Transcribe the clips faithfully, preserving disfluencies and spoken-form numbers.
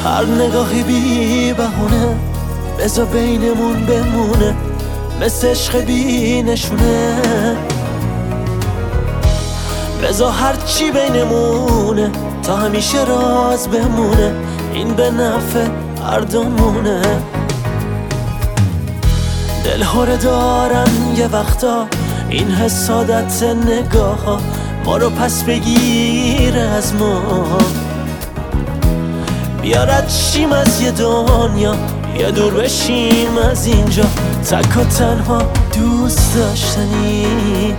هر نگاهی بی بهونه بذار بینمون بمونه، مثل عشق بی نشونه. بذار هرچی بینمونه تا همیشه راز بمونه، این به نفع هر دومونه. دلهوره دارن یه وقتا این حسادت نگاه ها، ما رو پس بگیره از ما. بیارد شیم از یه دنیا، یه دور بشیم از اینجا، تک و تنها دوست داشتنی.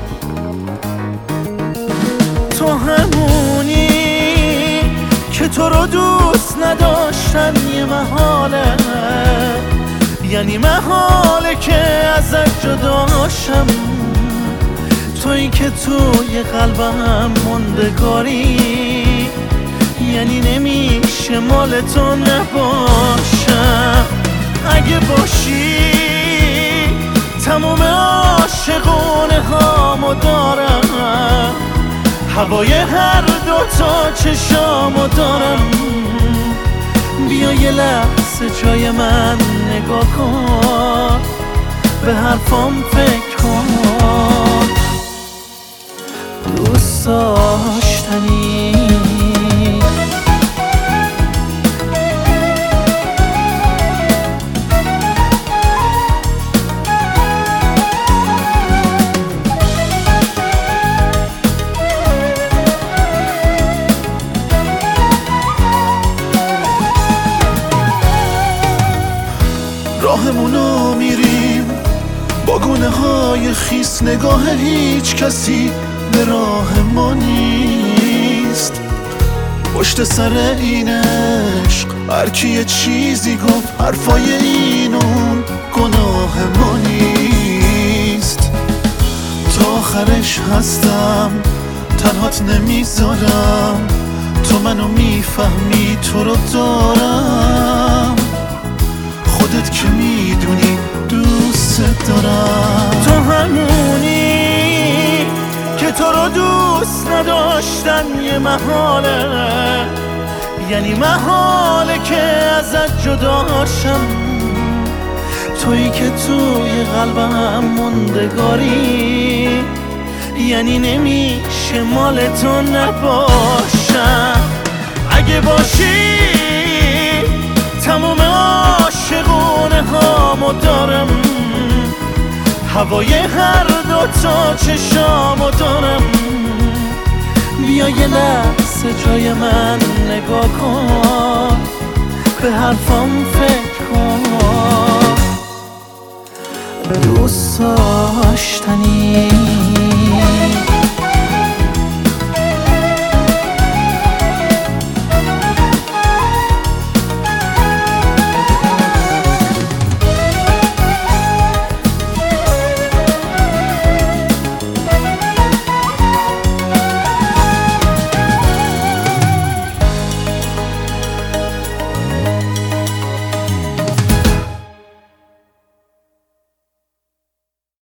تو همونی که تو رو دوست نداشتن یه محاله، یعنی محاله که ازت جداشم. تویی که توی قلبم موندگاری، یعنی نمیشه مال تو نباشم. اگه باشی تموم عاشقونه هامو دارم، هوای هر دوتا چشامو دارم. بیا یه لحظه جای من نگاه کن، به حرفام فکر کن. دوست داشتنی راهمونو میریم با گونه های خیس، نگاه هیچ کسی به راه ما نیست. پشت سر این عشق هر کی یه چیزی گفت، حرفای اینون گناه ما نیست. تا آخرش هستم تنهات نمیذارم، تو منو میفهمی تو رو دارم. خودت که میدونی دوست دارم. تو همونی که تو رو دوست نداشتن یه محاله، یعنی محاله که ازت جداشم. تویی که توی قلبم موندگاری، یعنی نمیشه مال تو نباشم. اگه باشی تموم عاشقونه هامو دارم، هوای هر دوتا چشامو دارم. بیا یه لحظه جای من نگاه کن، به حرفام فکر کن. دوست داشتنی